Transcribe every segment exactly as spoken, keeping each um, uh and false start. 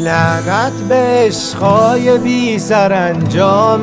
لعنت به عشقای بی سرانجام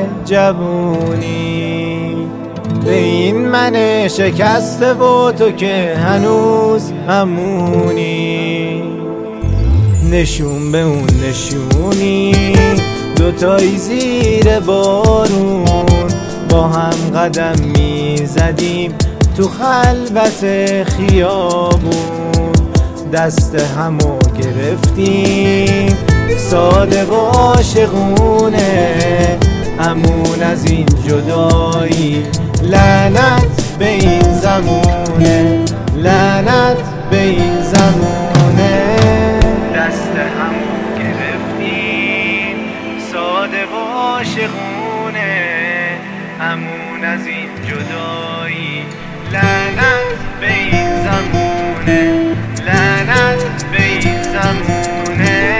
جوونی، به این من شکسته و تو که هنوز همونی. نشون به اون نشونی، دوتایی زیر بارون با هم قدم میزدیم تو خلوت خیابون. دست همو گرفتیم ساده و عاشقونه، امون از این جدایی. لعنت به این زمونه، لعنت به این زمونه. دست همو گرفتیم ساده و عاشقونه، امون از این جدایی. لعنت به این زمونه، لعنت به این زمونه.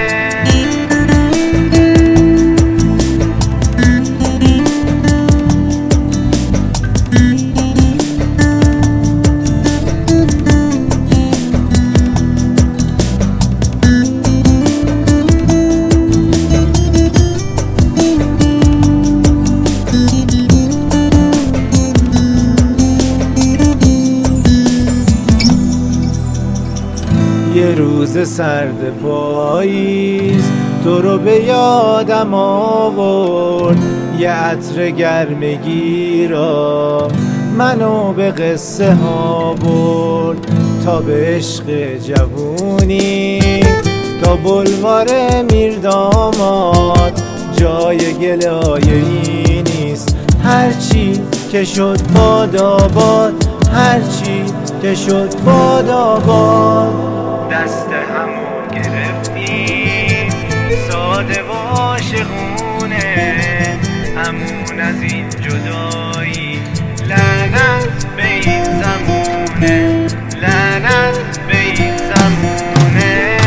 یه روز سرد پاییز تو رو به یادم آورد، یه عطر گرمگی را منو به قصه ها برد. تا به عشق جوونی، تا بلوار میرداماد، جای گلایه‌ای نیست. هرچی که شد باداباد، هرچی که شد باداباد. دست همو گرفتیم ساده و عاشقونه، امون از این جدایی. لعنت به این زمونه، لعنت به این زمونه.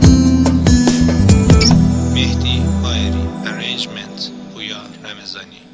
پویا رمضانی.